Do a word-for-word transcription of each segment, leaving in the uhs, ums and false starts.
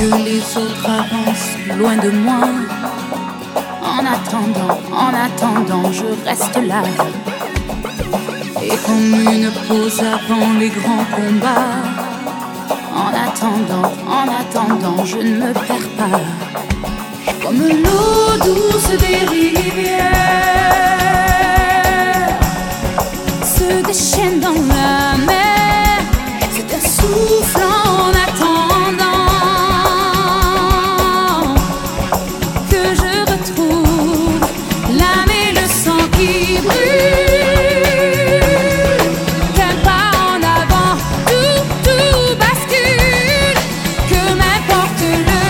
que les autres avancent loin de moi. En attendant, en attendant, je reste là. Et comme une pause avant les grands combats, en attendant, en attendant, je ne me perds pas. Comme l'eau douce des rivières se déchaîne dans la mer, c'est un souffle en attendant que je retrouve l'âme et le sang qui brûle. Qu'un pas en avant, tout, tout bascule. Que m'importe le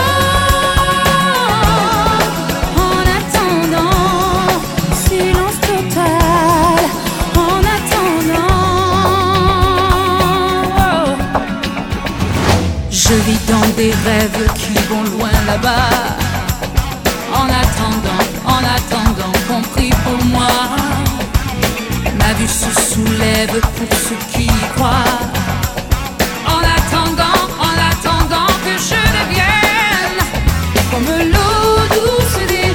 temps. En attendant, silence total. En attendant, je vis dans des rêves qui vont loin là-bas. En attendant, en attendant qu'on prie pour moi. Ma vue se soulève pour ceux qui y croient. En attendant, en attendant que je devienne comme l'eau douce des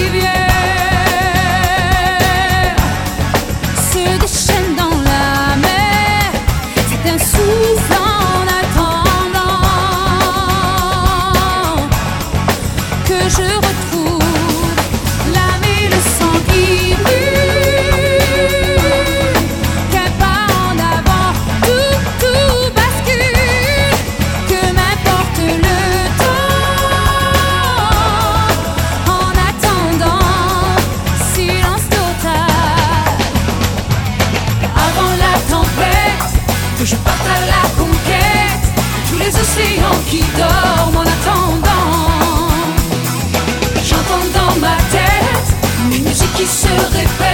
rivières se déchaîne dans la mer, c'est un souffle en attendant que je retrouve l'âme et le sang qui brûle. Qu'un pas en avant, tout, tout bascule. Que m'importe le temps. En attendant, silence total. Avant la tempête, que je parte à la conquête de tous les océans qui dorment en attendant. J'entends dans ma tête une musique qui se répète.